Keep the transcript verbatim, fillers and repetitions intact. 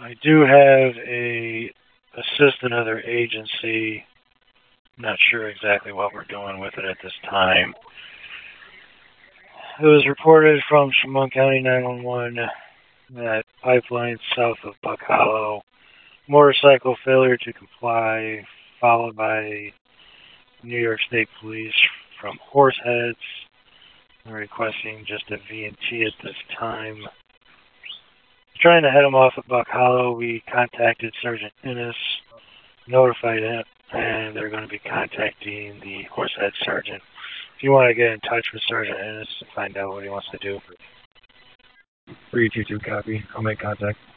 I do have a assistant of their agency. Not sure exactly what we're doing with it at this time. It was reported from Chemung County nine one one that pipeline south of Buck Hollow, motorcycle failure to comply, followed by New York State Police from Horseheads, requesting just a V and T at this time. Trying to head him off at Buck Hollow, we contacted Sergeant Innes, notified him, and they're going to be contacting the Horsehead Sergeant. If you want to get in touch with Sergeant Innes to find out what he wants to do. three two two copy. I'll make contact.